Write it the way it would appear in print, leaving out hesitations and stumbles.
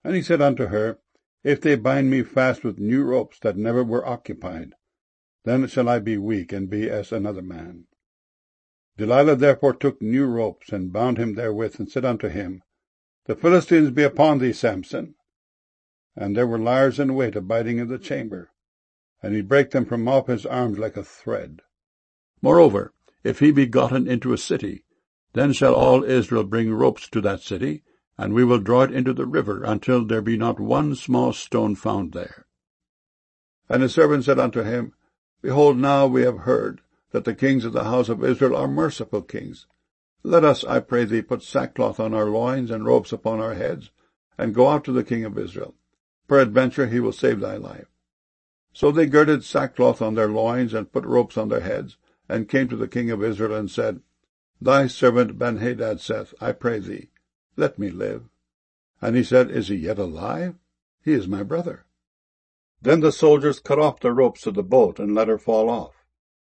And he said unto her, If they bind me fast with new ropes that never were occupied, then shall I be weak, and be as another man. Delilah therefore took new ropes, and bound him therewith, and said unto him, The Philistines be upon thee, Samson. And there were liers in wait abiding in the chamber, and he brake them from off his arms like a thread. Moreover, if he be gotten into a city, then shall all Israel bring ropes to that city, and we will draw it into the river, until there be not one small stone found there. And his servant said unto him, Behold, now we have heard that the kings of the house of Israel are merciful kings. Let us, I pray thee, put sackcloth on our loins, and ropes upon our heads, and go out to the king of Israel. Peradventure he will save thy life. So they girded sackcloth on their loins, and put ropes on their heads, and came to the king of Israel, and said, Thy servant Benhadad saith, I pray thee, let me live. And he said, Is he yet alive? He is my brother. Then the soldiers cut off the ropes of the boat, and let her fall off.